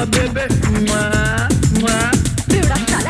बेबे बेवड़ा साला।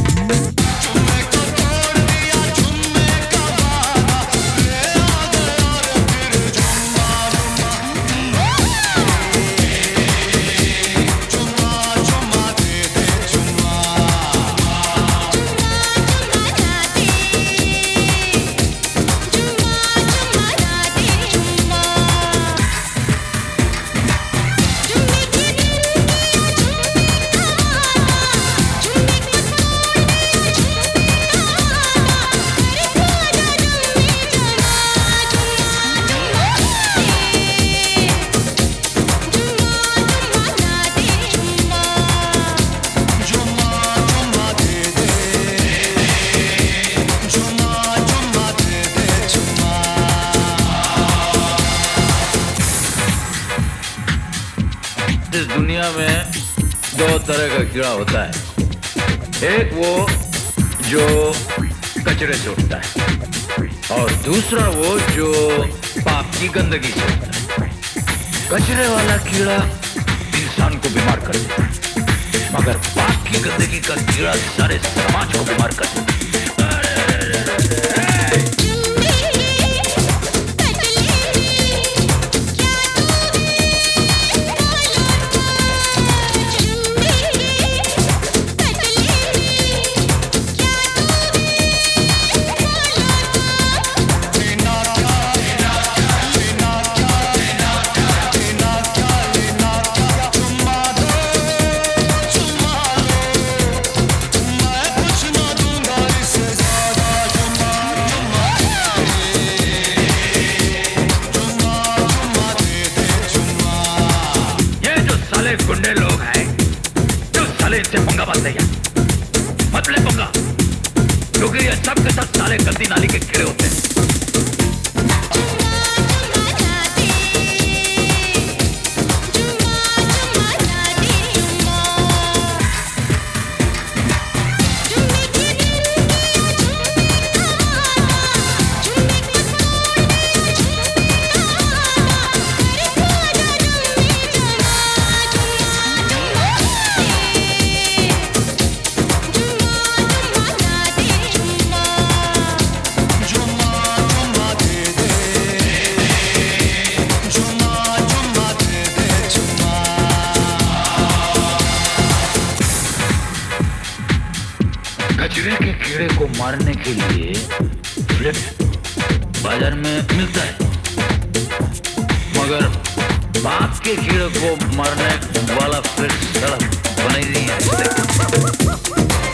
इस दुनिया में दो तरह का कीड़ा होता है, एक वो जो कचरे से उठता है और दूसरा वो जो पाप की गंदगी से उठता है। कचरे वाला कीड़ा इंसान को बीमार कर देता है, मगर पाप की गंदगी का कीड़ा सारे समाज को बीमार कर देता है। गुंडे लोग हैं जो साले इनसे पंगा मत ले, मत ले पंगा, क्योंकि ये सब के सब साले गंदी नाली के कीड़े होते हैं। कचरे के कीड़े को मारने के लिए फ्लिप बाजार में मिलता है, मगर बाप के कीड़े को मारने वाला फ्लिप सड़क बनाई नहीं है।